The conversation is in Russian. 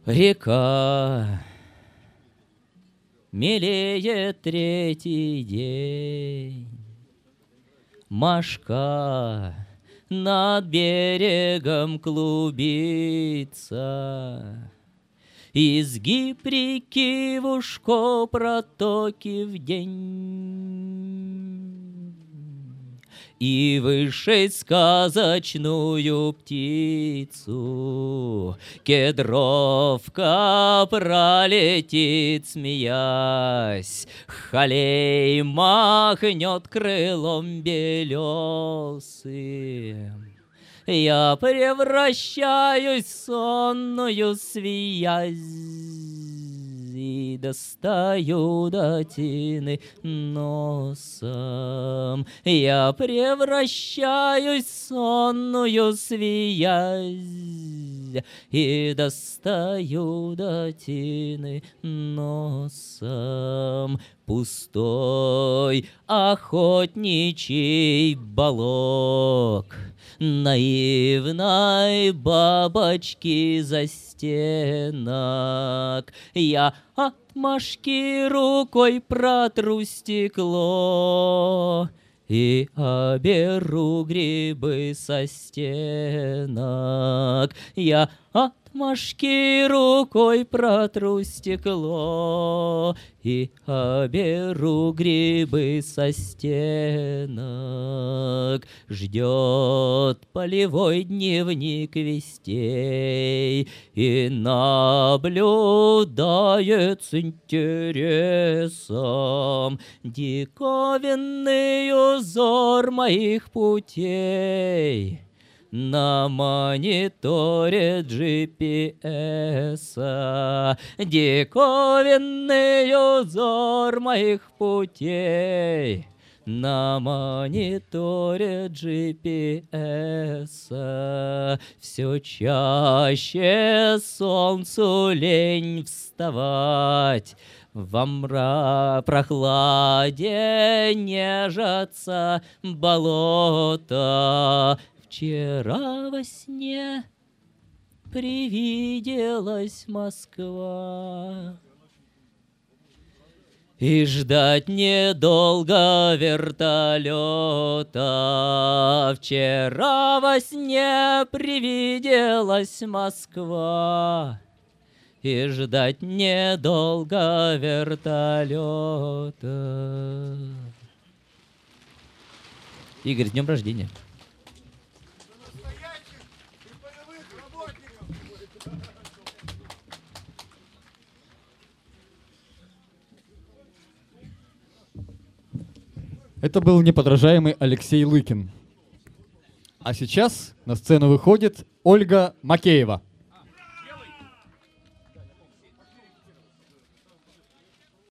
Река мелеет третий день, Машка над берегом клубится, изгиб реки в ушко протоки в день. И вышей сказочную птицу кедровка пролетит, смеясь, Халей махнет крылом белесым. Я превращаюсь в сонную связь и достаю до тины носом. Я превращаюсь в сонную связь и достаю до тины носом. Пустой охотничий балок наивной бабочки застенок. Я от Машки рукой протру стекло и оберу грибы со стенок. Я от Машки рукой протру стекло и оберу грибы со стенок. Ждет полевой дневник вестей и наблюдает с интересом диковинный узор моих путей. На мониторе GPS диковинный узор моих путей. На мониторе GPS все чаще солнцу лень вставать. Во прохладе нежатся болота. Вчера во сне привиделась Москва, и ждать недолго вертолета. Вчера во сне привиделась Москва, и ждать недолго вертолета. Игорь, с днем рождения! Это был неподражаемый Алексей Лыкин. А сейчас на сцену выходит Ольга Макеева.